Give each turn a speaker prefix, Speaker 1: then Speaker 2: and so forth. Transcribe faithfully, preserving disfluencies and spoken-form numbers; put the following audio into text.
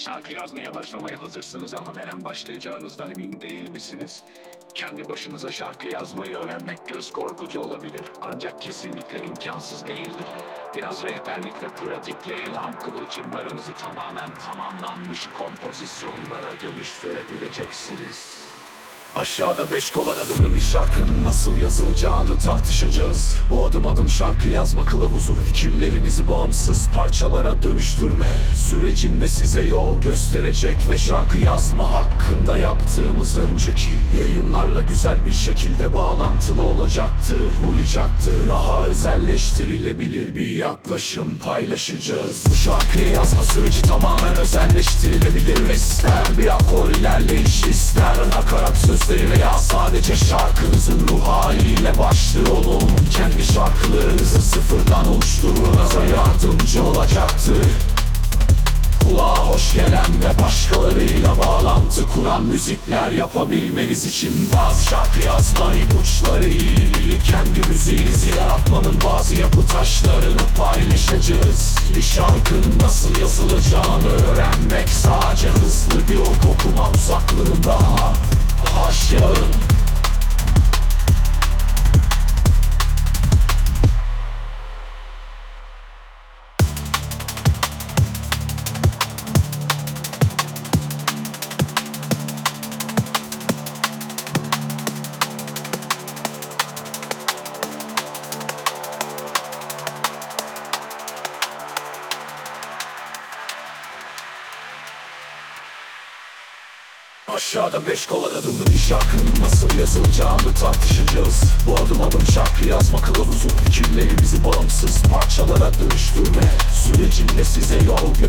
Speaker 1: Şarkı yazmaya başlamaya hazırsınız ama neden başlayacağınızdan emin değil misiniz? Kendi başınıza şarkı yazmayı öğrenmek göz korkutucu olabilir. Ancak kesinlikle imkansız değildir. Biraz rehberlik ve pratikle ilham kıvılcımlarınızı tamamen tamamlanmış kompozisyonlara dönüştürebileceksiniz. Aşağıda beş kolay adımlı bir şarkının nasıl yazılacağını tartışacağız. Bu adım adım şarkı yazma kılavuzu, fikirlerinizi bağımsız parçalara dönüştürme sürecinde size yol gösterecek ve şarkı yazma hakkında yaptığımız önceki yayınlarla güzel bir şekilde bağlantılı olacaktır, uyacaktır. Daha özelleştirilebilir bir yaklaşım paylaşacağız. Bu şarkıyı yazma süreci tamamen özelleştirilebilir ve ister bir akor ilerleyiş, ister nakarat söz veya sadece şarkınızın ruh haliyle başlıyor olun. Kendi şarkılarınızı sıfırdan oluşturmanıza yardımcı olacaktır. Kulağa hoş gelen ve başkalarıyla bağlantı kuran müzikler yapabilmeniz için bazı şarkı yazma ipuçları ile kendi müziğinizi yaratmanın bazı yapı taşlarını paylaşacağız. Bir şarkının nasıl yazılacağını öğrenmek sadece hızlı bir ok okuma uzaklığında. Başlayalım. Aşağıda beş kolay adımlı bir şarkının nasıl yazılacağını tartışacağız. Bu adım adım şarkı yazma kılavuzu, fikirlerimizi bağımsız parçalara dönüştürme sürecinde size yol